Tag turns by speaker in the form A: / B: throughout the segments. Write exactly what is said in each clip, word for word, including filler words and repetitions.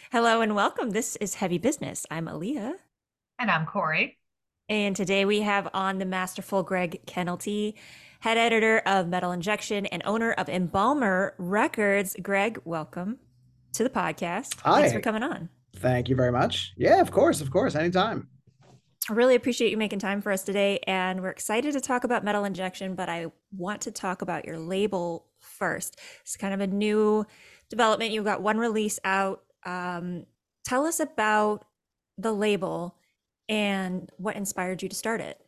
A: Hello and welcome. This is Heavy Business. I'm Aaliyah.
B: And I'm Corey.
A: And today we have on the masterful Greg Kennelty, head editor of Metal Injection and owner of Embalmer Records. Greg, welcome to the podcast. Thanks for
C: Hi.
A: coming on.
C: Thank you very much. Yeah, of course, of course, anytime.
A: I really appreciate you making time for us today. And we're excited to talk about Metal Injection, but I want to talk about your label first. It's kind of a new development. You've got one release out. Um, tell us about the label and what inspired you to start it.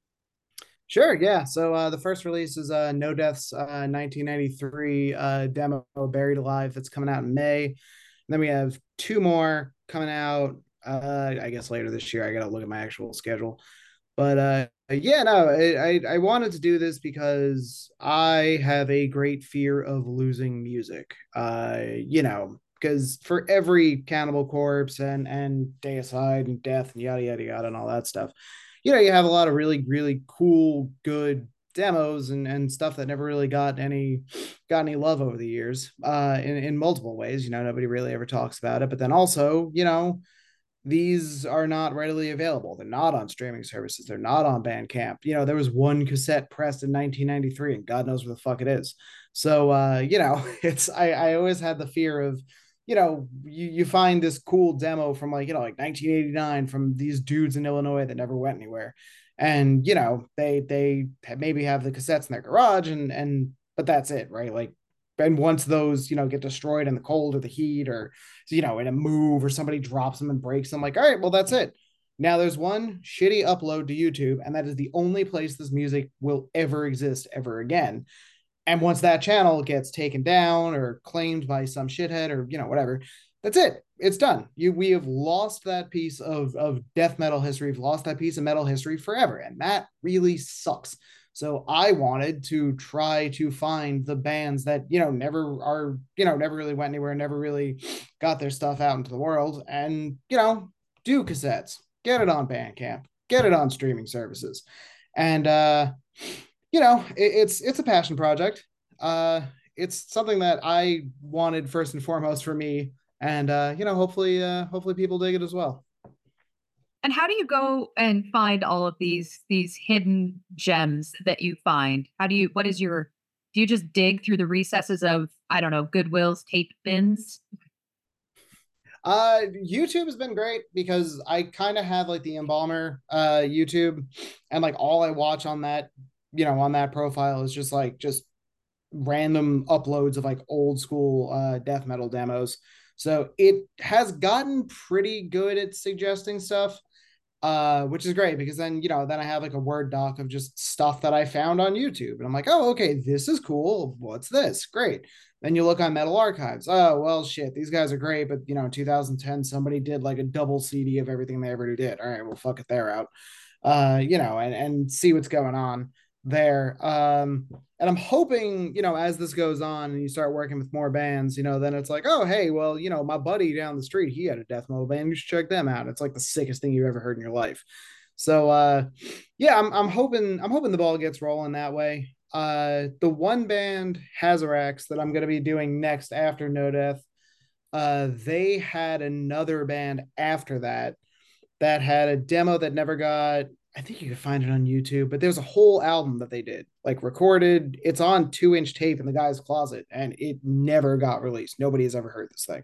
C: Sure, yeah. So uh, the first release is uh, No Death's uh, nineteen ninety-three uh, demo, Buried Alive, that's coming out in May. And then we have two more coming out, uh, I guess, later this year. I got to look at my actual schedule. But uh, yeah, no, I, I, I wanted to do this because I have a great fear of losing music. Uh, you know, because for every Cannibal Corpse and and Deicide and Death and yada yada yada and all that stuff, you know, you have a lot of really really cool, good demos and and stuff that never really got any got any love over the years. Uh, in in multiple ways, you know, nobody really ever talks about it. But then also, you know, these are not readily available. They're not on streaming services. They're not on Bandcamp. You know, there was one cassette pressed in nineteen ninety-three, and God knows where the fuck it is. So, uh, you know, it's I, I always had the fear of, you know, you, you find this cool demo from like, you know, like nineteen eighty-nine from these dudes in Illinois that never went anywhere. And, you know, they they maybe have the cassettes in their garage and and but that's it, right? Like, and once those, you know, get destroyed in the cold or the heat or, you know, in a move or somebody drops them and breaks them, like, all right, well, that's it. Now there's one shitty upload to YouTube, and that is the only place this music will ever exist ever again. And once that channel gets taken down or claimed by some shithead or, you know, whatever, that's it. It's done. You we have lost that piece of of death metal history. We've lost that piece of metal history forever. And that really sucks. So I wanted to try to find the bands that, you know, never are, you know, never really went anywhere, never really got their stuff out into the world, and, you know, do cassettes, get it on Bandcamp, get it on streaming services. And uh, you know, it, it's it's a passion project. Uh it's something that I wanted first and foremost for me. And uh, you know, hopefully uh hopefully people dig it as well.
B: And how do you go and find all of these these hidden gems that you find? How do you what is your do you just dig through the recesses of, I don't know, Goodwill's tape bins?
C: Uh, YouTube has been great because I kind of have like the Embalmer uh YouTube, and like all I watch on that, you know, on that profile is just like just random uploads of like old school uh death metal demos. So it has gotten pretty good at suggesting stuff, uh, which is great because then, you know, then I have like a Word doc of just stuff that I found on YouTube. And I'm like, oh, okay, this is cool. What's this? Great. Then you look on Metal Archives. Oh, well, shit, these guys are great. But, you know, in two thousand ten, somebody did like a double C D of everything they ever did. All right, well, fuck it, they're out. Uh, you know, and, and see what's going on there. Um, and I'm hoping, you know, as this goes on and you start working with more bands, you know, then it's like, oh, hey, well, you know, my buddy down the street, he had a death metal band. You should check them out. It's like the sickest thing you've ever heard in your life. So, uh, yeah, I'm, I'm hoping, I'm hoping the ball gets rolling that way. Uh, the one band, Hazarax, that I'm going to be doing next after No Death, uh, they had another band after that that had a demo that never got, I think you could find it on YouTube, but there's a whole album that they did, like recorded. It's on two inch tape in the guy's closet, and it never got released. Nobody has ever heard this thing.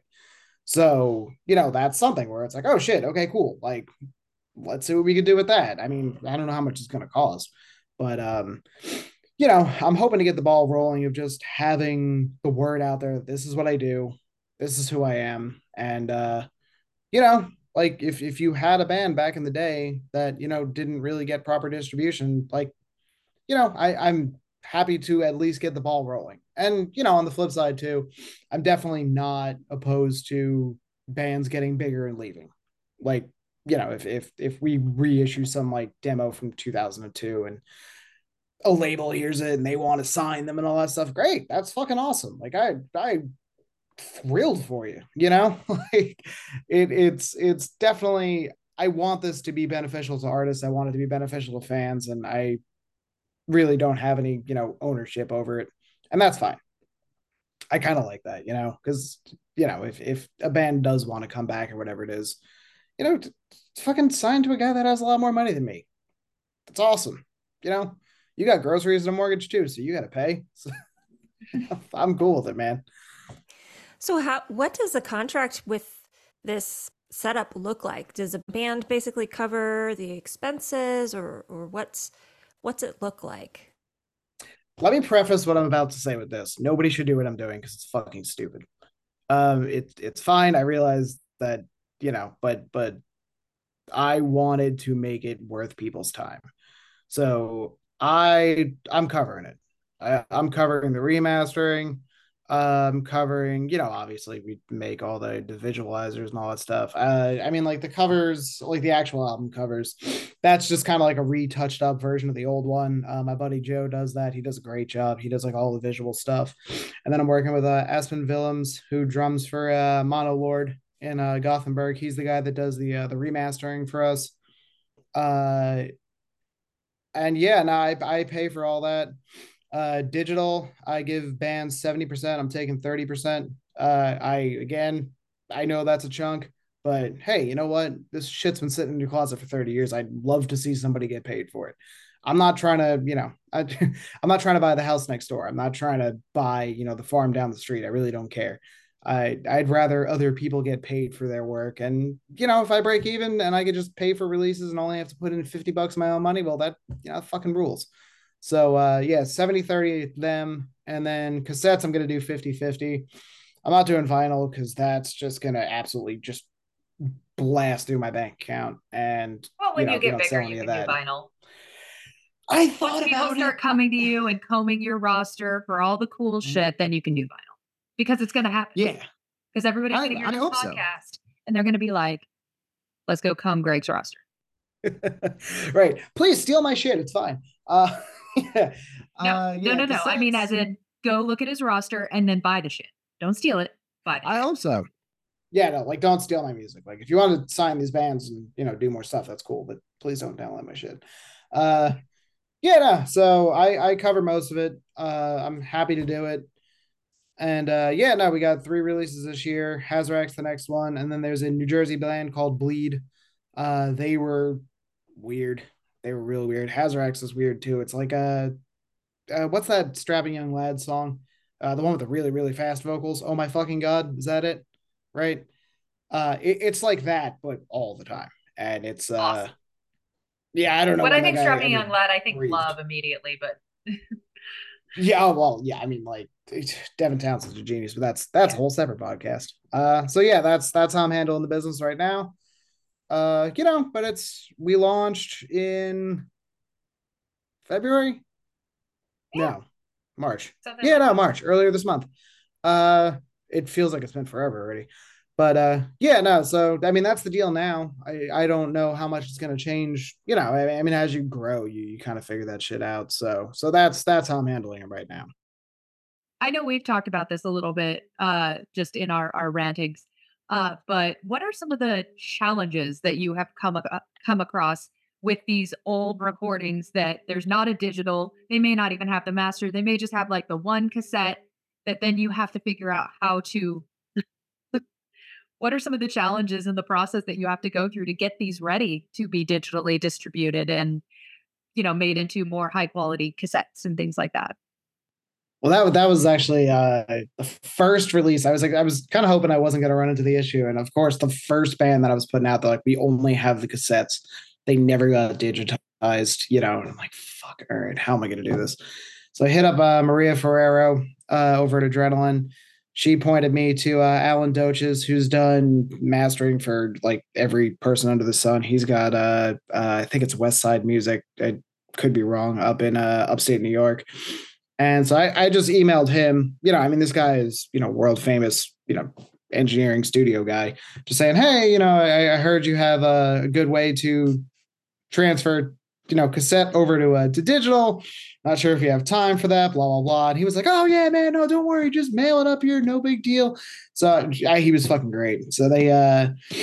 C: So, you know, that's something where it's like, oh shit, okay, cool. Like, let's see what we can do with that. I mean, I don't know how much it's going to cost, but, um, you know, I'm hoping to get the ball rolling of just having the word out there. This is what I do. This is who I am. And, uh, you know, like if if you had a band back in the day that, you know, didn't really get proper distribution, like, you know, I I'm happy to at least get the ball rolling. And, you know, on the flip side too, I'm definitely not opposed to bands getting bigger and leaving. Like, you know, if if if we reissue some like demo from two thousand two and a label hears it and they want to sign them and all that stuff, great. That's fucking awesome. Like I I thrilled for you, you know. Like it it's it's definitely, I want this to be beneficial to artists. I want it to be beneficial to fans, and I really don't have any, you know, ownership over it, and that's fine. I kind of like that, you know, because you know, if if a band does want to come back or whatever it is, you know, t- fucking sign to a guy that has a lot more money than me. That's awesome. You know, you got groceries and a mortgage too, so you got to pay. So, I'm cool with it, man.
A: So how what does the contract with this setup look like? Does a band basically cover the expenses or or what's what's it look like?
C: Let me preface what I'm about to say with this. Nobody should do what I'm doing because it's fucking stupid. Um, it's it's fine. I realize that, you know, but but I wanted to make it worth people's time. So I I'm covering it. I, I'm covering the remastering. Um, covering, you know, obviously we make all the, the visualizers and all that stuff. Uh, I mean, like the covers, like the actual album covers, that's just kind of like a retouched up version of the old one. Uh, my buddy Joe does that. He does a great job. He does like all the visual stuff. And then I'm working with uh, Aspen Willems, who drums for uh, Mono Lord in uh, Gothenburg. He's the guy that does the uh, the remastering for us. Uh, and yeah, no, I, I pay for all that. Uh, digital, I give bands seventy percent. I'm taking thirty percent. Uh, I, again, I know that's a chunk, but hey, you know what? This shit's been sitting in your closet for thirty years. I'd love to see somebody get paid for it. I'm not trying to, you know, I, I'm not trying to buy the house next door. I'm not trying to buy, you know, the farm down the street. I really don't care. I, I'd rather other people get paid for their work. And, you know, if I break even and I could just pay for releases and only have to put in fifty bucks of my own money, well, that, you know, fucking rules. So uh yeah, seventy thirty them. And then cassettes, I'm gonna do fifty fifty. I'm not doing vinyl because that's just gonna absolutely just blast through my bank account. And
B: Well,
C: you
B: when
C: know,
B: you
C: if we
B: get
C: don't
B: bigger,
C: sell
B: you
C: any of
B: can do
C: that.
B: vinyl.
C: I
B: Once
C: thought
B: people
C: about it.
B: start coming to you and combing your roster for all the cool shit, then you can do vinyl because it's going to happen.
C: Yeah.
B: Because everybody's
C: I,
B: going to hear
C: I
B: this
C: hope so.
B: podcast and they're going to be like, let's go comb Greg's roster.
C: Right. Please steal my shit. It's fine. Uh yeah.
B: No,
C: Uh
B: no,
C: yeah,
B: no, no. I mean, as
C: cassettes.
B: in go look at his roster and then buy the shit. Don't steal it. Buy it.
D: I hope so.
C: Yeah, no, like don't steal my music. Like if you want to sign these bands and you know do more stuff, that's cool, but please don't download my shit. Uh yeah, no, so I I cover most of it. Uh I'm happy to do it. And uh yeah, no, we got three releases this year. Hazrax the next one, and then there's a New Jersey band called Bleed. Uh they were weird. They were real weird. Hazrax is weird too. It's like a uh, what's that strapping young lad song? Uh the one with the really really fast vocals. Oh my fucking god, is that it? Right? Uh it, it's like that but all the time. And it's uh
B: Awesome.
C: yeah, I don't know
B: When
C: when
B: I
C: that
B: think
C: guy
B: strapping
C: ever
B: young lad, I think
C: breathed.
B: love immediately, but
C: Yeah, oh, well, yeah, I mean, like Devin Townsend's a genius, but that's that's a
B: yeah.
C: whole separate podcast. Uh, so yeah, that's that's how I'm handling the business right now. Uh, you know, but it's we launched in February?
B: Yeah,
C: No, March.
B: something
C: Yeah,
B: like
C: no,
B: that.
C: March, earlier this month. Uh, it feels like it's been forever already. But uh, yeah, no. So I mean, that's the deal now. I I don't know how much it's gonna change. You know, I, I mean, as you grow, you you kind of figure that shit out. So so that's that's how I'm handling it right now.
B: I know we've talked about this a little bit, uh, just in our our rantings. Uh, but what are some of the challenges that you have come ac- come across with these old recordings that there's not a digital? They may not even have the master. They may just have like the one cassette that then you have to figure out how to. What are some of the challenges in the process that you have to go through to get these ready to be digitally distributed and you know made into more high quality cassettes and things like that?
C: Well, that that was actually uh, the first release. I was like, I was kind of hoping I wasn't going to run into the issue, and of course, the first band that I was putting out, they're like, we only have the cassettes. They never got digitized, you know. And I'm like, fuck, all right, how am I going to do this? So I hit up uh, Maria Ferrero uh, over at Adrenaline. She pointed me to uh, Alan Doches, who's done mastering for like every person under the sun. He's got, uh, uh, I think it's West Side Music. I could be wrong, up in uh, upstate New York. And so I, I just emailed him. You know, I mean, this guy is, you know, world famous, you know, engineering studio guy, just saying, hey, you know, I, I heard you have a good way to transfer, you know, cassette over to uh, to digital. Not sure if you have time for that, blah, blah, blah. And he was like, oh, yeah, man, no, don't worry. Just mail it up here. No big deal. So I, he was fucking great. So they, uh,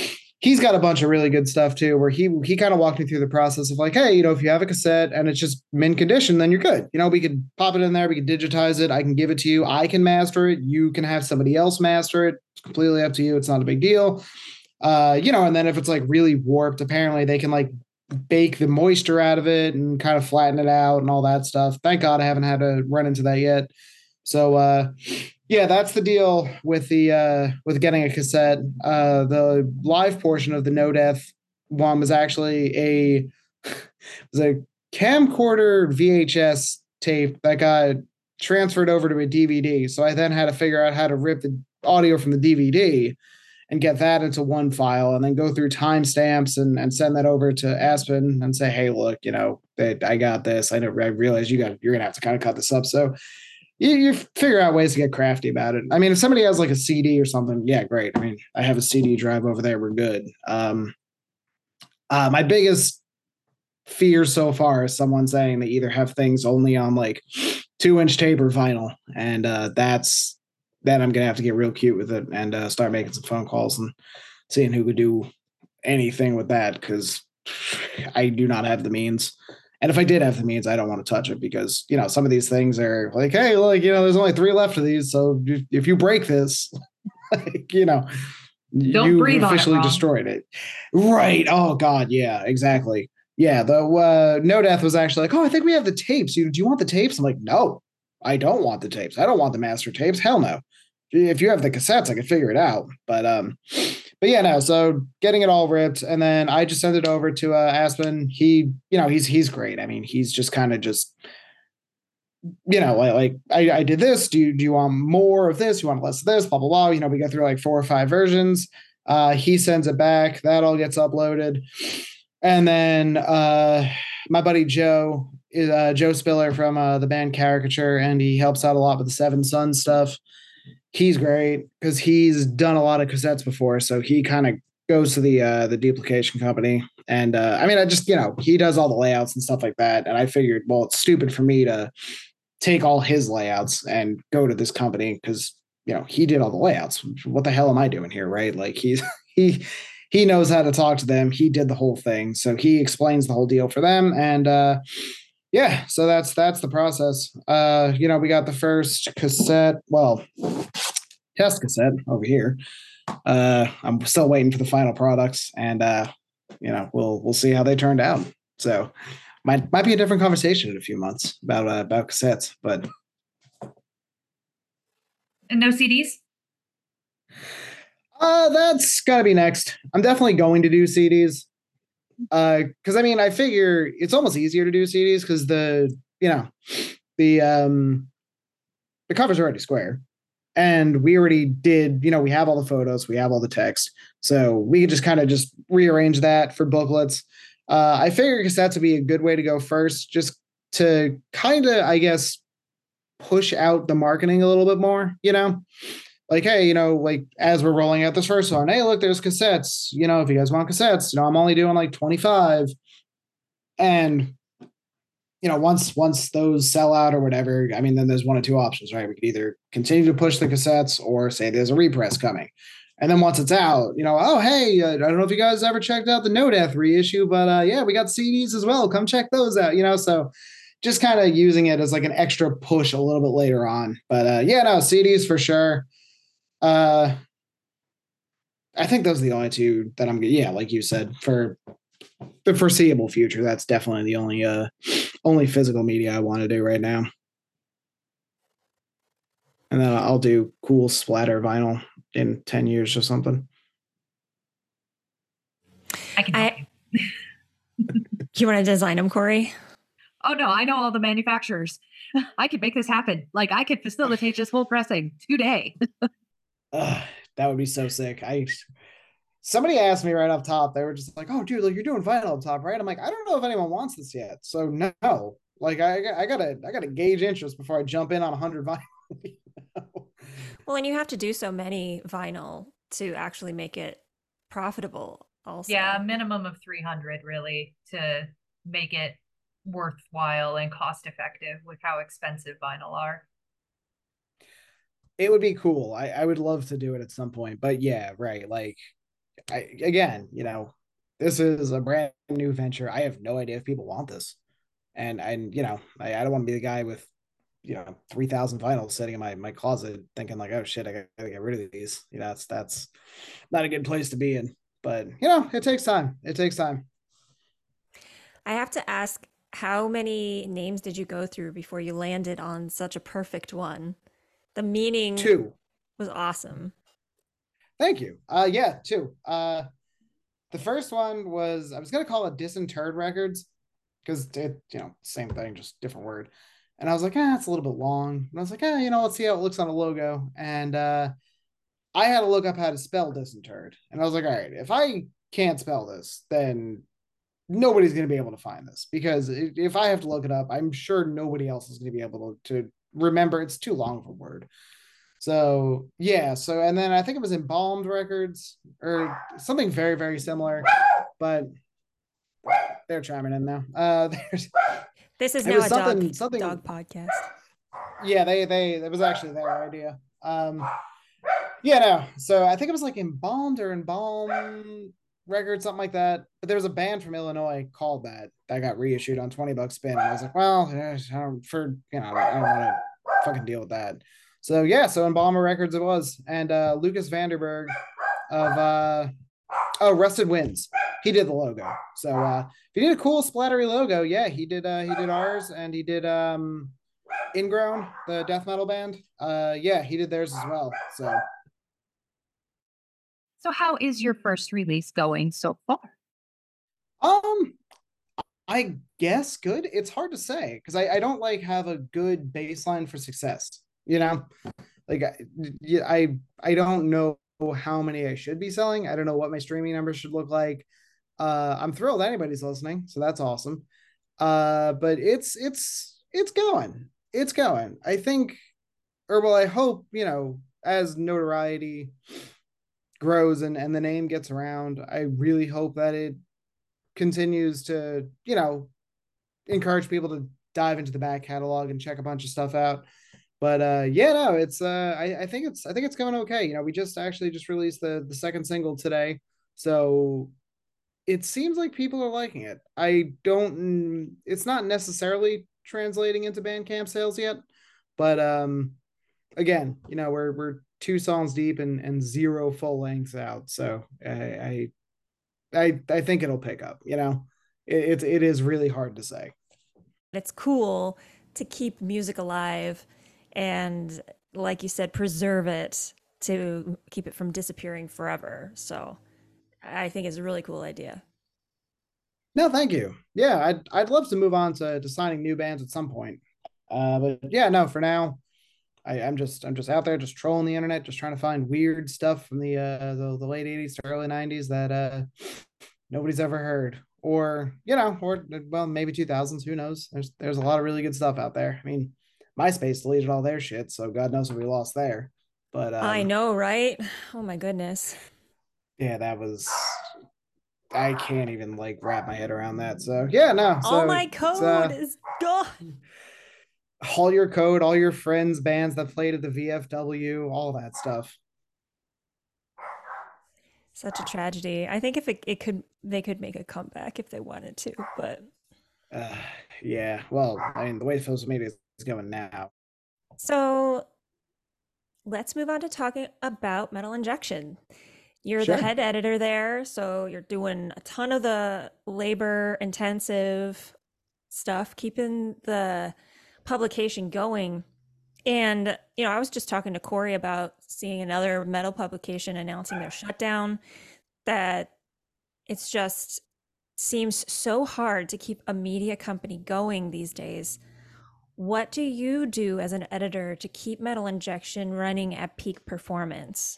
C: he's got a bunch of really good stuff too, where he he kind of walked me through the process of like, hey, you know, if you have a cassette and it's just mint condition, then you're good. You know, we could pop it in there, we can digitize it, I can give it to you, I can master it, you can have somebody else master it. It's completely up to you. It's not a big deal. Uh, you know, and then if it's like really warped, apparently they can like bake the moisture out of it and kind of flatten it out and all that stuff. Thank God I haven't had to run into that yet. So uh yeah, that's the deal with the uh with getting a cassette. Uh the live portion of the No Death one was actually a was a camcorder V H S tape that got transferred over to a D V D. So I then had to figure out how to rip the audio from the D V D and get that into one file and then go through timestamps and, and send that over to Aspen and say, hey, look, you know, they, I got this. I know I realize you got you're gonna have to kind of cut this up. So you, you figure out ways to get crafty about it. I mean, if somebody has like a C D or something, yeah, great. I mean, I have a C D drive over there. We're good. Um, uh, my biggest fear so far is someone saying they either have things only on like two inch tape or vinyl. And uh, that's, then I'm going to have to get real cute with it and uh, start making some phone calls and seeing who could do anything with that. Cause I do not have the means. And if I did have the means, I don't want to touch it because, you know, some of these things are like, hey, look, you know, there's only three left of these. So if you break this, like, you know,
B: Don't
C: you
B: breathe on it,
C: officially
B: Rob.
C: destroyed it. Right. Oh, God. Yeah, exactly. Yeah. The uh, No Death was actually like, oh, I think we have the tapes. You, do you want the tapes? I'm like, no, I don't want the tapes. I don't want the master tapes. Hell no. If you have the cassettes, I can figure it out. But um, but yeah, no. So getting it all ripped, and then I just sent it over to uh, Aspen. He, you know, he's he's great. I mean, he's just kind of just, you know, like, like I, I did this. Do you do you want more of this? You want less of this? Blah blah blah. You know, we go through like four or five versions. Uh, he sends it back. That all gets uploaded, and then uh, my buddy Joe is uh, Joe Spiller from uh, the band Caricature, and he helps out a lot with the Seven Sons stuff. He's great because he's done a lot of cassettes before. So he kind of goes to the uh, the duplication company. And uh, I mean, I just, you know, he does all the layouts and stuff like that. And I figured, well, it's stupid for me to take all his layouts and go to this company because, you know, he did all the layouts. What the hell am I doing here? Right. Like he's he he knows how to talk to them. He did the whole thing. So he explains the whole deal for them. And uh yeah, so that's that's the process. Uh, you know, we got the first cassette, well, test cassette over here. Uh, I'm still waiting for the final products, and uh, you know, we'll we'll see how they turned out. So, might might be a different conversation in a few months about uh, about cassettes, but
B: And no C Ds?
C: uh, that's gotta be next. I'm definitely going to do C Ds. Uh, because I mean, I figure it's almost easier to do C Ds because the you know the um the cover's already square, and we already did. You know, we have all the photos, we have all the text, so we could just kind of just rearrange that for booklets. Uh, I figure cassettes would be a good way to go first, just to kind of, I guess, push out the marketing a little bit more. You know. Like, hey, you know, like as we're rolling out this first one, hey, look, there's cassettes. You know, if you guys want cassettes, you know, I'm only doing like twenty-five. And, you know, once once those sell out or whatever, I mean, then there's one or two options, right? We could either continue to push the cassettes or say there's a repress coming. And then once it's out, you know, oh, hey, uh, I don't know if you guys ever checked out the No Death reissue, but uh, yeah, we got C Ds as well. Come check those out, you know, so just kind of using it as like an extra push a little bit later on. But uh, yeah, no, C Ds for sure. Uh, I think those are the only two that I'm. Yeah, like you said, for the foreseeable future, that's definitely the only uh only physical media I want to do right now. And then I'll do cool splatter vinyl in ten years or something.
B: I can help
A: I,
B: you.
A: you want to design them, Corey?
B: Oh no, I know all the manufacturers. I could make this happen. Like I could facilitate this whole pressing today.
C: Ugh, that would be so sick. I somebody asked me right off top. They were just like, "Oh, dude, like you're doing vinyl up top, right?" I'm like, "I don't know if anyone wants this yet." So no, like I, I gotta, I gotta gauge interest before I jump in on a hundred vinyl. You know?
A: Well, and you have to do so many vinyl to actually make it profitable. Also,
B: Yeah, a minimum of three hundred really to make it worthwhile and cost effective with how expensive vinyl are.
C: It would be cool. I, I would love to do it at some point, but yeah, right. Like I, again, you know, this is a brand new venture. I have no idea if people want this. And, and you know, I, I don't want to be the guy with, you know, three thousand vinyls sitting in my, my closet thinking like, oh shit, I gotta get rid of these. You know, that's, that's not a good place to be in. But, you know, it takes time. It takes time.
A: I have to ask, how many names did you go through before you landed on such a perfect one? The meaning
C: Two.
A: was awesome.
C: Thank you. Uh, yeah, two. Uh, the first one was, I was gonna call it Disinterred Records because it, you know, same thing, just different word. And I was like, ah, it's a little bit long. And I was like, ah, you know, let's see how it looks on a logo. And uh, I had to look up how to spell Disinterred. And I was like, all right, if I can't spell this, then nobody's going to be able to find this because if I have to look it up, I'm sure nobody else is going to be able to, to remember. It's too long of a word. So yeah, so and then I think it was Embalmed Records or something very very similar, but they're chiming in now. Uh, there's
A: This is
C: it
A: now
C: was
A: a
C: something
A: dog
C: something.
A: dog podcast.
C: Yeah, they they it was actually their idea. Um, yeah, no. So I think it was like Embalmed or Embalm Records, something like that. But there was a band from Illinois called that that got reissued on twenty bucks spin. And I was like, well, eh, I don't, for you know, I don't want to fucking deal with that. So yeah, so Embalmer Records it was, and uh, Lucas Vanderberg of uh, oh Rusted Winds, he did the logo. So uh, if you need a cool splattery logo, yeah, he did. Uh, he did ours, and he did um, Ingrown, the death metal band. Uh, yeah, he did theirs as well. So
B: So how is your first release going so far?
C: um, I guess good. It's hard to say because I, I don't like have a good baseline for success. You know, like I, yeah, I I don't know how many I should be selling. I don't know what my streaming numbers should look like. Uh, I'm thrilled anybody's listening, so that's awesome. Uh, but it's it's it's going. It's going. I think, or well, I hope, you know, as notoriety grows and and the name gets around, I really hope that it continues to, you know, encourage people to dive into the back catalog and check a bunch of stuff out. But uh yeah, no, it's uh I, I think it's I think it's going okay. You know, we just actually just released the the second single today. So it seems like people are liking it. I don't it's not necessarily translating into Bandcamp sales yet, but um again, you know, we're we're two songs deep and and zero full lengths out. So I I I, I think it'll pick up, you know. It, it it is really hard to say.
A: It's cool to keep music alive and, like you said, preserve it to keep it from disappearing forever. So I think it's a really cool idea.
C: No, thank you. Yeah, I'd I'd love to move on to, to signing new bands at some point. Uh, but yeah, no, for now, I, I'm just I'm just out there just trolling the internet, just trying to find weird stuff from the uh the, the late eighties to early nineties that uh nobody's ever heard. Or, you know, or well, maybe two thousands, who knows? There's there's a lot of really good stuff out there. I mean, MySpace deleted all their shit, so God knows what we lost there. But
A: I
C: um
A: know, right? Oh my goodness.
C: yeah, that was I can't even like wrap my head around that. So yeah, no.
A: All
C: So
A: my
C: it's
A: code
C: uh
A: is gone.
C: all your code, all your friends, bands that played at the V F W, all that stuff.
A: Such a tragedy. I think if it, it could, they could make a comeback if they wanted to, but
C: Uh, yeah, well, I mean, the way social media is going now.
A: so let's move on to talking about Metal Injection. You're the
C: Sure.
A: head editor there, so you're doing a ton of the labor intensive stuff, keeping the publication going. And, you know, I was just talking to Corey about seeing another metal publication announcing their shutdown, that it's just seems so hard to keep a media company going these days. What do you do as an editor to keep Metal Injection running at peak performance?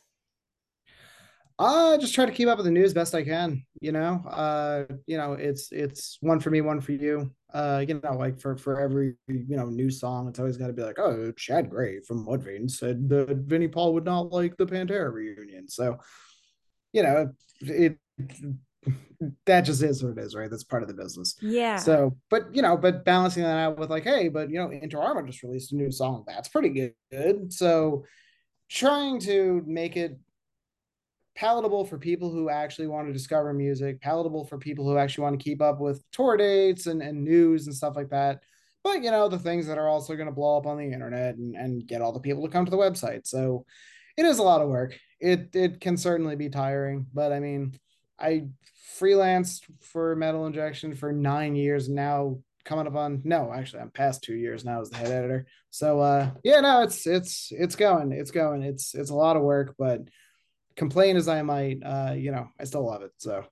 C: I just try to keep up with the news best I can. You know, uh, you know, it's it's one for me, one for you. Uh, you know, like for for every you know new song, it's always got to be like, oh, Chad Gray from Mudvayne said that Vinnie Paul would not like the Pantera reunion. So you know, it, it that just is what it is, right? That's part of the business.
A: Yeah.
C: So, but you know, but balancing that out with like, hey, but you know, Inter Arma just released a new song. That's pretty good. So trying to make it palatable for people who actually want to discover music, palatable for people who actually want to keep up with tour dates and, and news and stuff like that. But, you know, the things that are also going to blow up on the internet and, and get all the people to come to the website. So it is a lot of work. It it can certainly be tiring, but I mean, I freelanced for Metal Injection for nine years now, coming up on no, actually, I'm past two years now as the head editor. So uh, yeah, no, it's it's it's going, it's going, it's it's a lot of work, but complain as I might, uh, you know, I still love it. So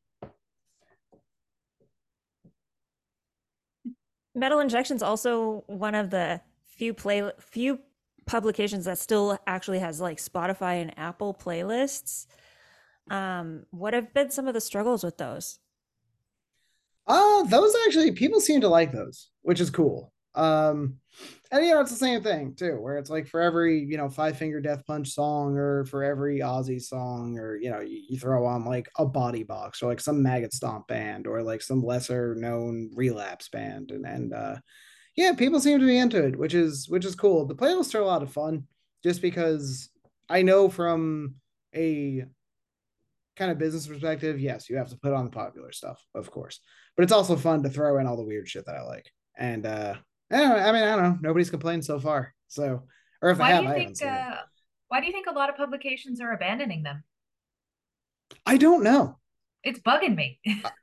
A: Metal Injection's also one of the few play few publications that still actually has like Spotify and Apple playlists. Um, what have been some of the struggles with those?
C: uh those actually people seem to like those, which is cool. Um and you know, it's the same thing too, where it's like for every, you know, Five Finger Death Punch song, or for every Ozzy song, or you know, you, you throw on like a Body Box or like some Maggot Stomp band or like some lesser known Relapse band, and and uh yeah, people seem to be into it, which is which is cool. The playlists are a lot of fun, just because I know from a kind of business perspective, yes, you have to put on the popular stuff, of course, but it's also fun to throw in all the weird shit that I like. And uh, I, don't know, I mean, I don't know. Nobody's complained so far. So, or if they
B: Why do
C: have,
B: you
C: I haven't
B: think?
C: seen it.
B: Uh, why do you think a lot of publications are abandoning them?
C: I don't know.
B: It's bugging me.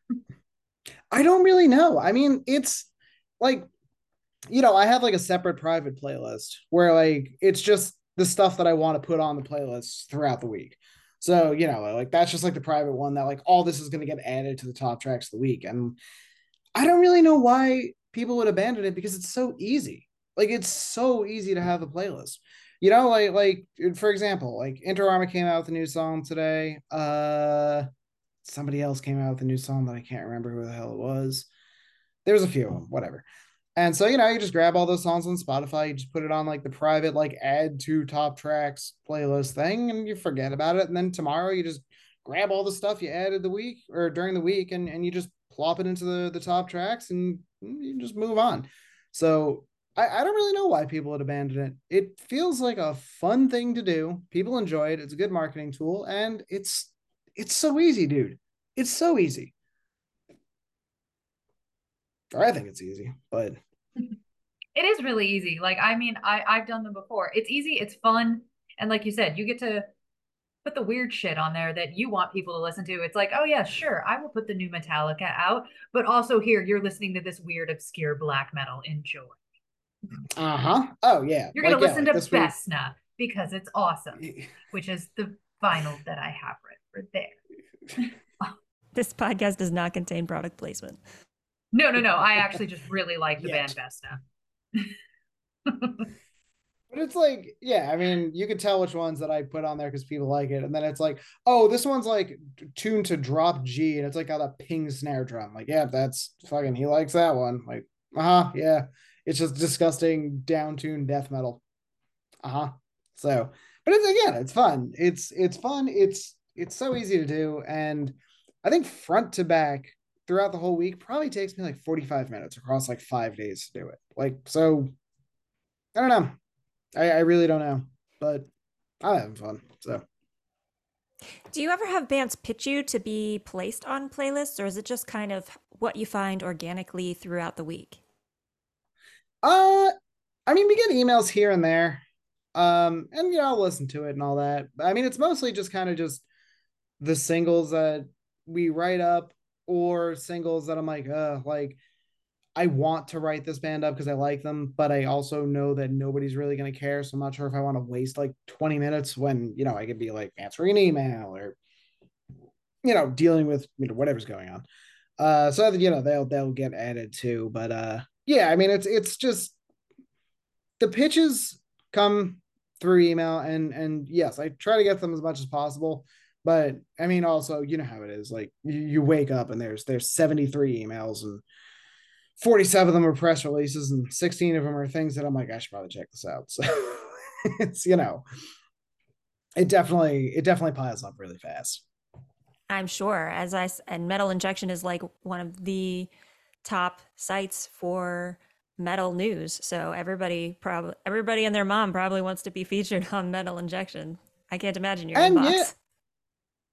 C: I don't really know. I mean, it's like, you know, I have like a separate private playlist where like it's just the stuff that I want to put on the playlist throughout the week. So, you know, like that's just like the private one that like all this is going to get added to the top tracks of the week. And I don't really know why people would abandon it, because it's so easy. Like it's so easy to have a playlist. You know, like like for example, like Inter Arma came out with a new song today. Uh somebody else came out with a new song that I can't remember who the hell it was. There was a few of them, whatever. And so, you know, you just grab all those songs on Spotify, you just put it on like the private, like add to top tracks playlist thing, and you forget about it. And then tomorrow you just grab all the stuff you added the week or during the week, and, and you just plop it into the, the top tracks, and you just move on. So I, I don't really know why people would abandon it. It feels like a fun thing to do. People enjoy it. It's a good marketing tool, and it's it's so easy, dude. It's so easy. Or I think it's easy, but
B: It is really easy. Like, I mean, I I've done them before. It's easy, it's fun, and like you said, you get to put the weird shit on there that you want people to listen to. It's like, oh yeah, sure, I will put the new Metallica out, but also here you're listening to this weird, obscure black metal. Enjoy.
C: uh-huh. Oh yeah.
B: You're
C: Like
B: gonna
C: yeah,
B: listen
C: like
B: to
C: this week.
B: Vesna because it's awesome, which is the vinyl that I have right, right there.
A: This podcast does not contain product placement.
B: No, no, no. I actually just really like the
C: Yet.
B: band Vesna.
C: But it's like, yeah, I mean, you could tell which ones that I put on there because people like it. And then it's like, oh, this one's like tuned to drop G, and it's like got a ping snare drum. Like, yeah, that's fucking, he likes that one. Like, uh-huh, yeah. It's just disgusting down tuned death metal. Uh-huh. So, but it's again, it's fun. It's it's fun. It's it's so easy to do. And I think front to back throughout the whole week probably takes me like forty-five minutes across like five days to do it. Like, so I don't know. I, I really don't know, but I'm having fun. So,
A: Do you ever have bands pitch you to be placed on playlists, or is it just kind of what you find organically throughout the week?
C: uh, I mean, we get emails here and there, um, and you know, I'll listen to it and all that. I mean, it's mostly just kind of just the singles that we write up, or singles that I'm like, uh, like I want to write this band up because I like them, but I also know that nobody's really going to care. So I'm not sure if I want to waste like twenty minutes when, you know, I could be like answering an email or, you know, dealing with, you know, whatever's going on. Uh, so, you know, they'll, they'll get added too. But uh, yeah, I mean, it's, it's just the pitches come through email, and, and yes, I try to get them as much as possible. But I mean, also, you know how it is. Like you, you wake up and there's, there's seventy-three emails, and forty-seven of them are press releases, and sixteen of them are things that I'm like, I should probably check this out. So it's, you know, it definitely, it definitely piles up really fast.
A: I'm sure, as I s- and Metal Injection is like one of the top sites for metal news. So everybody probably everybody and their mom probably wants to be featured on Metal Injection. I can't imagine your
C: And yeah,
A: inbox.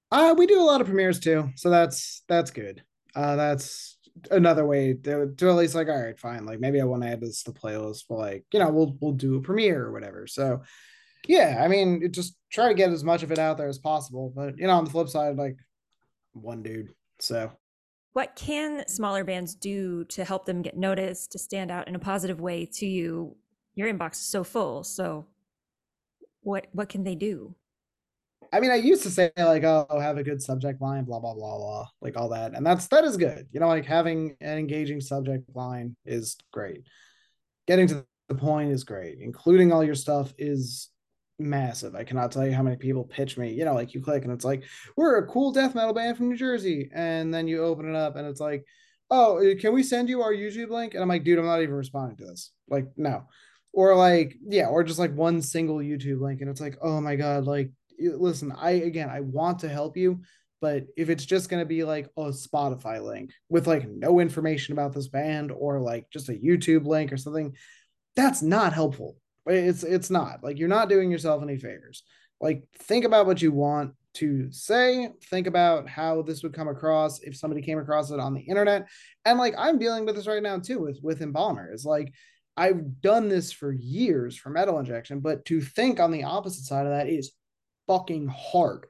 C: Uh, we do a lot of premieres too, so that's that's good. Uh, that's another way to, to at least like, all right, fine. Like maybe I want to add this to the playlist, but like, you know, we'll we'll do a premiere or whatever. So yeah, I mean, it just try to get as much of it out there as possible. But you know, on the flip side, like one dude. So
A: What can smaller bands do to help them get noticed, to stand out in a positive way to you? Your inbox is so full. So what what can they do?
C: I mean, I used to say like, oh, have a good subject line, blah blah blah blah, like all that, and that's that is good. You know, like having an engaging subject line is great. Getting to the point is great. Including all your stuff is massive. I cannot tell you how many people pitch me. You know, like you click and it's like, we're a cool death metal band from New Jersey, and then you open it up and it's like, oh, can we send you our YouTube link? And I'm like, dude, I'm not even responding to this. Like, no. Or like, yeah, or just like one single YouTube link, and it's like, oh my god, like listen, I again, I want to help you, but if it's just going to be like a Spotify link with like no information about this band or like just a YouTube link or something, that's not helpful. It's it's not. Like you're not doing yourself any favors. Like think about what you want to say, think about how this would come across if somebody came across it on the internet. And like I'm dealing with this right now too with with Embalmer. It's like I've done this for years for Metal Injection, but to think on the opposite side of that is fucking hard.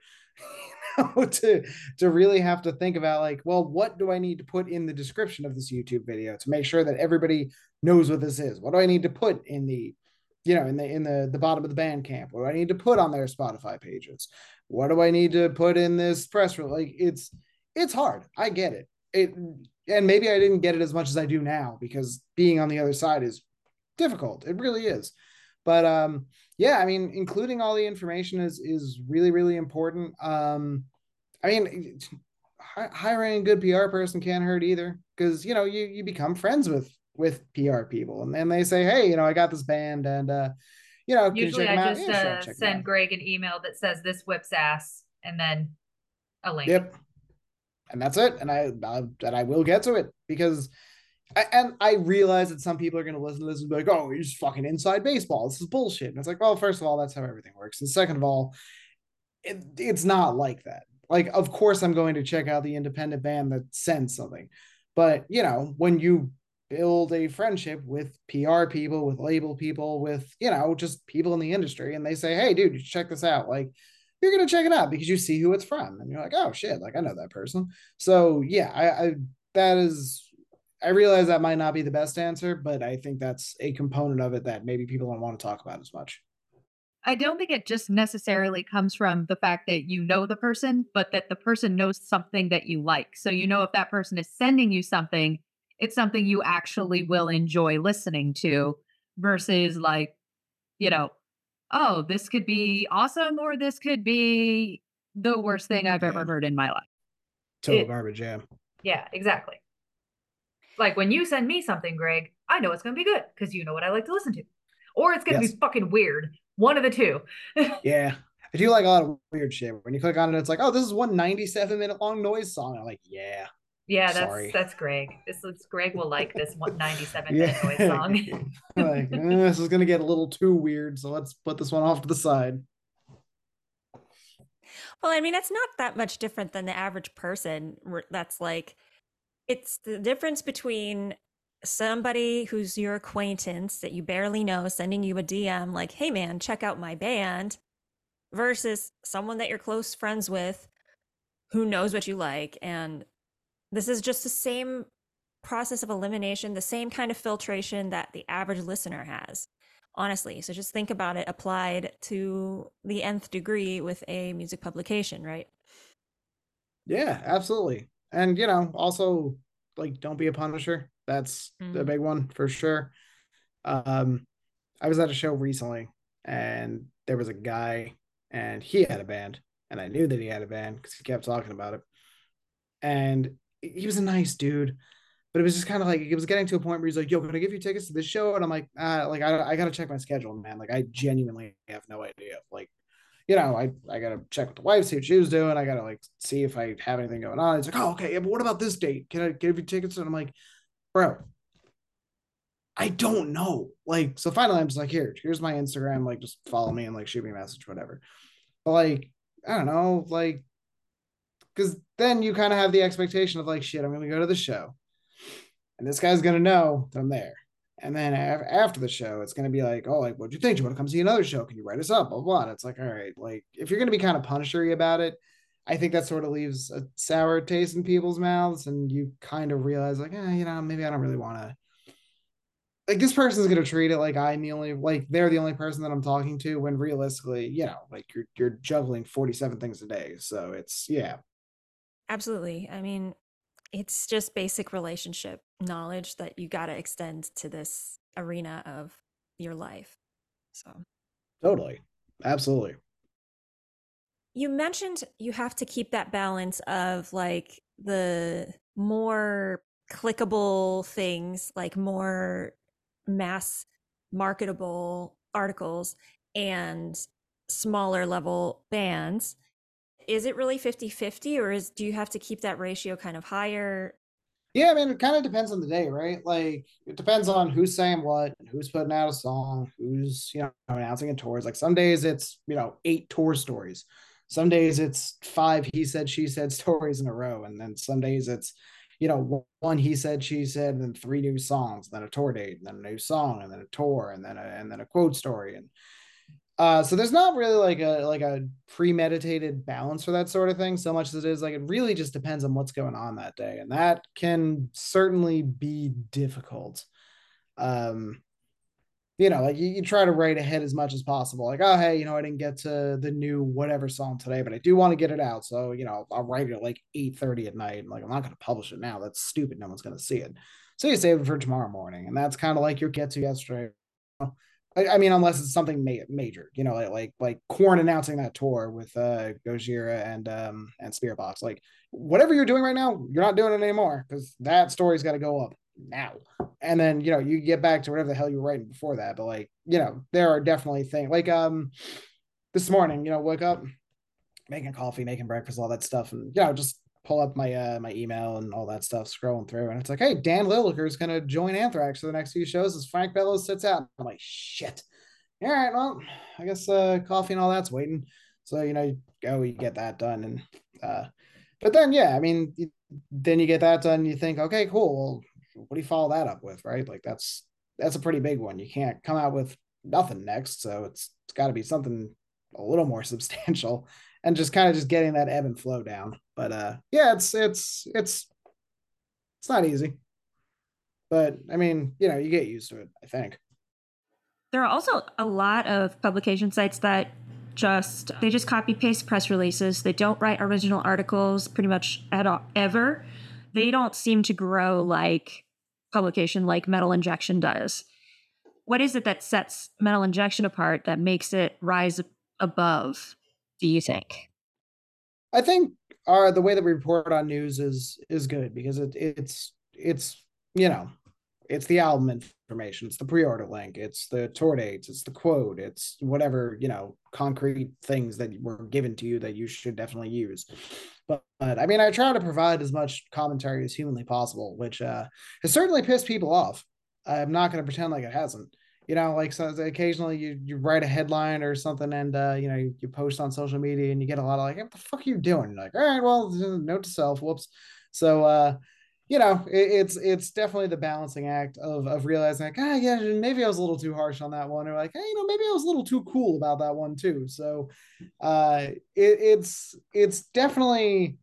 C: to to really have to think about like, well, what do I need to put in the description of this YouTube video to make sure that everybody knows what this is? What do I need to put in the, you know, in the in the the bottom of the Bandcamp? What do I need to put on their Spotify pages? What do I need to put in this press release? Like it's it's hard. I get it. It and maybe I didn't get it as much as I do now because being on the other side is difficult. It really is. But um, yeah, I mean, including all the information is is really really important. Um, I mean, hiring a good P R person can't hurt either because you know you you become friends with with P R people, and then they say, hey, you know, I got this band, and uh, you know, can you
B: Usually
C: check them
B: I
C: out?
B: just
C: Yeah, sure, I'll
B: uh,
C: check them
B: send
C: out.
B: Greg an email that says this whips ass and then a link.
C: Yep, and that's it. And I, I and I will get to it because and I realize that some people are going to listen to this and be like, oh, you're just fucking inside baseball. This is bullshit. And it's like, well, first of all, that's how everything works. And second of all, it, it's not like that. Like, of course, I'm going to check out the independent band that sends something. But, you know, when you build a friendship with P R people, with label people, with, you know, just people in the industry, and they say, hey, dude, you should check this out. Like, you're going to check it out because you see who it's from. And you're like, oh, shit, like, I know that person. So, yeah, I, I that is I realize that might not be the best answer, but I think that's a component of it that maybe people don't want to talk about as much.
B: I don't think it just necessarily comes from the fact that you know the person, but that the person knows something that you like. So you know if that person is sending you something, it's something you actually will enjoy listening to versus like, you know, oh, this could be awesome or this could be the worst thing I've ever
C: Yeah.
B: heard in my life.
C: Total
B: It,
C: garbage, yeah.
B: yeah, exactly. Like when you send me something, Greg, I know it's going to be good because you know what I like to listen to. Or it's going to
C: Yes.
B: be fucking weird. One of the two.
C: Yeah. I do like a lot of weird shit. When you click on it, it's like, oh, this is one ninety-seven minute long noise song. I'm like, yeah.
B: Yeah, that's
C: Sorry.
B: that's Greg. This is Greg will like this one ninety-seven
C: Yeah.
B: minute noise song.
C: like, eh, this is gonna get a little too weird, so let's put this one off to the side.
A: Well, I mean, it's not that much different than the average person. That's like, it's the difference between somebody who's your acquaintance that you barely know sending you a D M like, hey man, check out my band, versus someone that you're close friends with who knows what you like. And this is just the same process of elimination, the same kind of filtration that the average listener has, honestly. So just think about it applied to the nth degree with a music publication, right?
C: Yeah, absolutely. And you know, also like don't be a punisher. That's mm. the big one for sure. Um, I was at a show recently and there was a guy and he had a band and I knew that he had a band because he kept talking about it. And he was a nice dude, but it was just kind of like, it was getting to a point where he's like, yo, can I give you tickets to this show? And I'm like, ah, like, I, I got to check my schedule, man. Like, I genuinely have no idea. Like, you know, I, I got to check with the wife, see what she was doing. I got to like see if I have anything going on. He's like, oh, okay. Yeah, but what about this date? Can I give you tickets? And I'm like, bro, I don't know. Like, so finally I'm just like, here, here's my Instagram. Like, just follow me and like shoot me a message, whatever. But like, I don't know. Like, because then you kind of have the expectation of like, shit, I'm gonna go to the show, and this guy's gonna know that I'm there. And then after the show, it's gonna be like, oh, like, what'd you think? Do you want to come see another show? Can you write us up? Blah blah. And it's like, all right, like if you're gonna be kind of punishery about it, I think that sort of leaves a sour taste in people's mouths, and you kind of realize like, eh, you know, maybe I don't really want to. Like this person's gonna treat it like I'm the only, like they're the only person that I'm talking to, when realistically, you know, like you're you're juggling forty-seven things a day. So it's yeah.
A: Absolutely. I mean, it's just basic relationship knowledge that you got to extend to this arena of your life. So,
C: Totally. Absolutely.
A: you mentioned you have to keep that balance of like the more clickable things, like more mass marketable articles, and smaller level bands. Is it really fifty fifty, or is do you have to keep that ratio kind of higher?
C: Yeah, I mean, it kind of depends on the day, right? Like, it depends on who's saying what, who's putting out a song, who's, you know, announcing a tours. Like, some days it's, you know, eight tour stories. Some days it's five he said, she said stories in a row. And then some days it's, you know, one he said, she said, and then three new songs, then a tour date, and then a new song, and then a tour, and then a, and then a quote story. And uh, so there's not really like a like a premeditated balance for that sort of thing, so much as it is like it really just depends on what's going on that day, and that can certainly be difficult. Um, you know, like you, you try to write ahead as much as possible. Like, oh hey, you know, I didn't get to the new whatever song today, but I do want to get it out, so you know, I'll write it at like eight thirty at night. And like, I'm not going to publish it now. That's stupid. No one's going to see it. So you save it for tomorrow morning, and that's kind of like your get to yesterday. I, I mean, unless it's something ma- major, you know, like like like Korn announcing that tour with uh Gojira and um and Spiritbox. Like whatever you're doing right now, you're not doing it anymore, because that story's got to go up now. And then you know you get back to whatever the hell you were writing before that. But like you know, there are definitely things like um this morning, you know, wake up, making coffee, making breakfast, all that stuff, and you know, just pull up my uh, my email and all that stuff, scrolling through, and it's like, hey, Dan Lilliker is going to join Anthrax for the next few shows as Frank Bellows sits out. I'm like, shit. All right, well, I guess uh, coffee and all that's waiting. So you know, you go, you get that done, and uh, but then yeah, I mean, you, then you get that done. You think, okay, cool. Well, what do you follow that up with, right? Like that's that's a pretty big one. You can't come out with nothing next, so it's it's got to be something a little more substantial, and just kind of just getting that ebb and flow down. But uh yeah, it's it's it's it's not easy. But I mean, you know, you get used to it, I think.
D: There are also a lot of publication sites that just they just copy paste press releases. They don't write original articles pretty much at all ever. They don't seem to grow like publication like Metal Injection does. What is it that sets Metal Injection apart that makes it rise above, do you think?
C: I think our the way that we report on news is is good, because it it's it's you know, it's the album information, it's the pre-order link, it's the tour dates, it's the quote, it's whatever, you know, concrete things that were given to you that you should definitely use. But, but I mean, I try to provide as much commentary as humanly possible, which uh, has certainly pissed people off. I'm not going to pretend like it hasn't. You know, like so occasionally you you write a headline or something, and uh, you know, you, you post on social media, and you get a lot of like, what the fuck are you doing? You're like, all right, well, note to self, whoops. So uh, you know, it, it's it's definitely the balancing act of of realizing like, ah, yeah, maybe I was a little too harsh on that one, or like, hey, you know, maybe I was a little too cool about that one too. So uh, it, it's it's definitely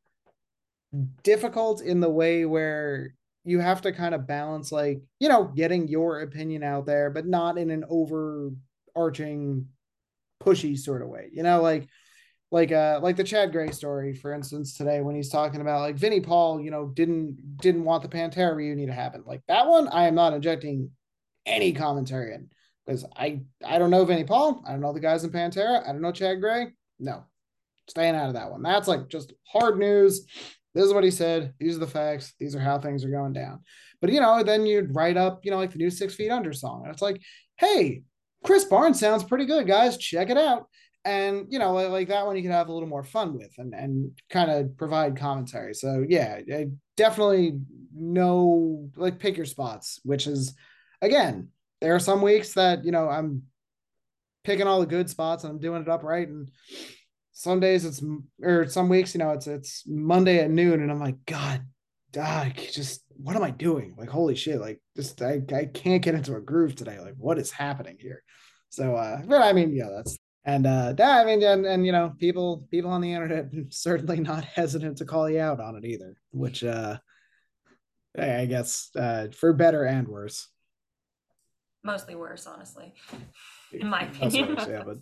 C: difficult in the way where you have to kind of balance, like, you know, getting your opinion out there, but not in an overarching pushy sort of way, you know, like like uh like the Chad Gray story, for instance, today, when he's talking about like Vinnie Paul, you know, didn't didn't want the Pantera reunion to happen. Like that one, I am not injecting any commentary in, because I I don't know Vinnie Paul, I don't know the guys in Pantera, I don't know Chad Gray. No, staying out of that one. That's like just hard news. This is what he said. These are the facts. These are how things are going down. But, you know, then you'd write up, you know, like the new Six Feet Under song. And it's like, hey, Chris Barnes sounds pretty good, guys. Check it out. And, you know, like that one you could have a little more fun with, and, and kind of provide commentary. So, yeah, I definitely know, like, pick your spots, which is, again, there are some weeks that, you know, I'm picking all the good spots and I'm doing it upright. And some days it's or some weeks, you know, it's it's Monday at noon, and I'm like, God, ah, just what am I doing? Like, holy shit, like just I, I can't get into a groove today. Like, what is happening here? So uh but I mean, yeah, that's and uh yeah, I mean and, and you know, people people on the internet certainly not hesitant to call you out on it either, which uh I guess uh for better and worse.
A: Mostly worse, honestly, in my
C: That's
A: opinion.
C: worse, yeah, but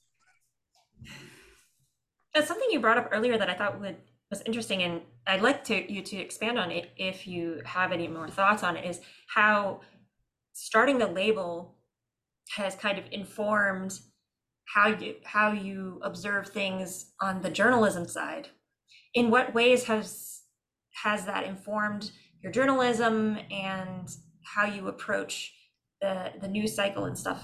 A: That's something you brought up earlier that I thought would was interesting, and I'd like to you to expand on it if you have any more thoughts on it. Is how starting the label has kind of informed how you how you observe things on the journalism side. In what ways has has that informed your journalism and how you approach the the news cycle and stuff?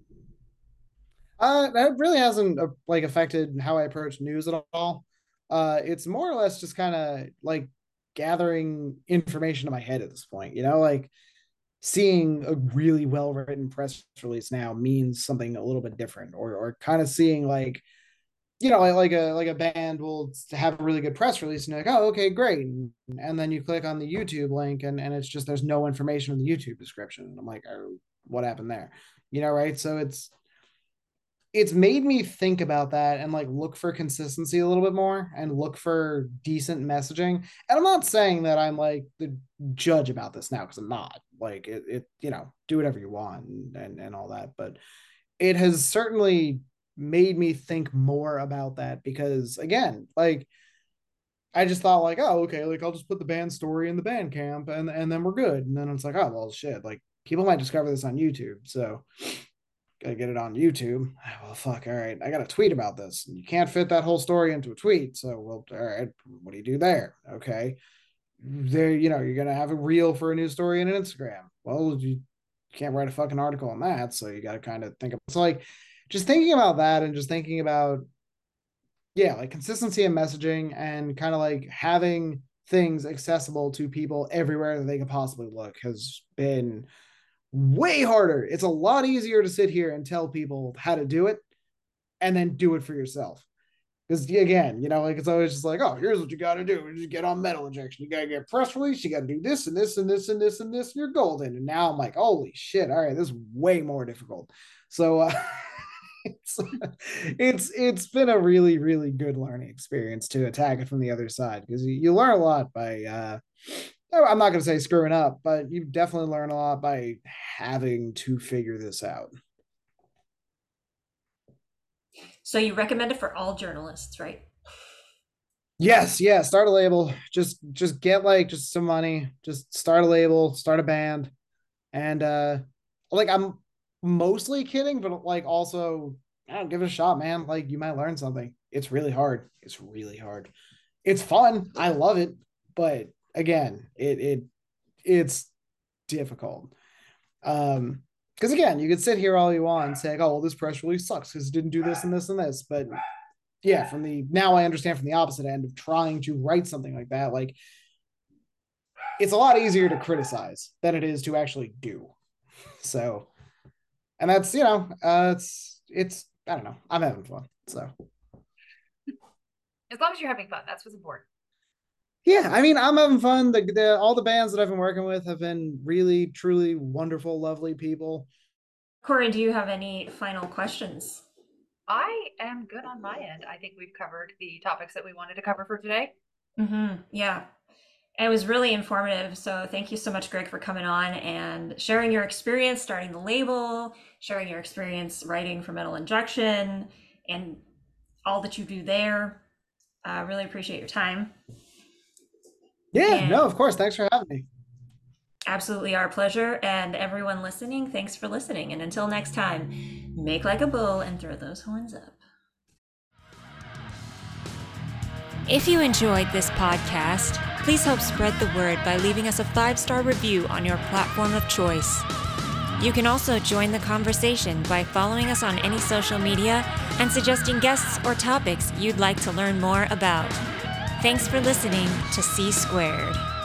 C: Uh, that really hasn't uh, like affected how I approach news at all. Uh, it's more or less just kind of like gathering information in my head at this point. You know, like seeing a really well written press release now means something a little bit different, or or kind of seeing like you know like, like a like a band will have a really good press release and you're like, oh, okay, great, and, and then you click on the YouTube link and and it's just there's no information in the YouTube description, and I'm like, oh, what happened there? You know, right? So it's it's made me think about that and like look for consistency a little bit more and look for decent messaging. And I'm not saying that I'm like the judge about this now, because I'm not. Like it, it, you know, do whatever you want and, and and all that. But it has certainly made me think more about that, because again, like I just thought like, oh, okay, like I'll just put the band story in the band camp and and then we're good. And then it's like, oh well shit, like people might discover this on YouTube. So gotta get it on YouTube. Well, fuck. All right, I got to tweet about this. You can't fit that whole story into a tweet. So, well, all right, what do you do there? Okay, there, you know, you're gonna have a reel for a news story and an Instagram. Well, you can't write a fucking article on that. So you got to kind of think of. It's so like just thinking about that and just thinking about, yeah, like consistency and messaging and kind of like having things accessible to people everywhere that they could possibly look has been way harder. It's a lot easier to sit here and tell people how to do it and then do it for yourself. Because again, you know, like it's always just like, oh, here's what you got to do. You just get on Metal Injection. You got to get press release. You got to do this and this and this and this and this, and you're golden. And now I'm like, holy shit. All right, this is way more difficult. So uh, it's, it's it's been a really, really good learning experience to attack it from the other side, because you, you learn a lot by uh I'm not going to say screwing up, but you definitely learn a lot by having to figure this out.
A: So you recommend it for all journalists, right?
C: Yes, yeah. Start a label. Just just get like just some money. Just start a label, start a band. And uh like I'm mostly kidding, but like also I don't give it a shot, man. Like you might learn something. It's really hard. It's really hard. It's fun. I love it, but again, it it it's difficult. Um, because again, you could sit here all you want and say, oh, well, this press release sucks because it didn't do this and this and this. But yeah, from the now I understand from the opposite end of trying to write something like that, like it's a lot easier to criticize than it is to actually do. So, and that's you know, uh, it's it's I don't know, I'm having fun. So
B: as long as you're having fun, that's what's important.
C: Yeah, I mean, I'm having fun. The, the all the bands that I've been working with have been really, truly wonderful, lovely people.
A: Corey, do you have any final questions?
B: I am good on my end. I think we've covered the topics that we wanted to cover for today.
A: Mm-hmm. Yeah. And it was really informative. So thank you so much, Greg, for coming on and sharing your experience starting the label, sharing your experience writing for Metal Injection, and all that you do there. I uh, really appreciate your time.
C: Yeah,
A: and
C: no, of course. Thanks for having me.
A: Absolutely our pleasure. And everyone listening, thanks for listening. And until next time, make like a bull and throw those horns up.
E: If you enjoyed this podcast, please help spread the word by leaving us a five-star review on your platform of choice. You can also join the conversation by following us on any social media and suggesting guests or topics you'd like to learn more about. Thanks for listening to C Squared.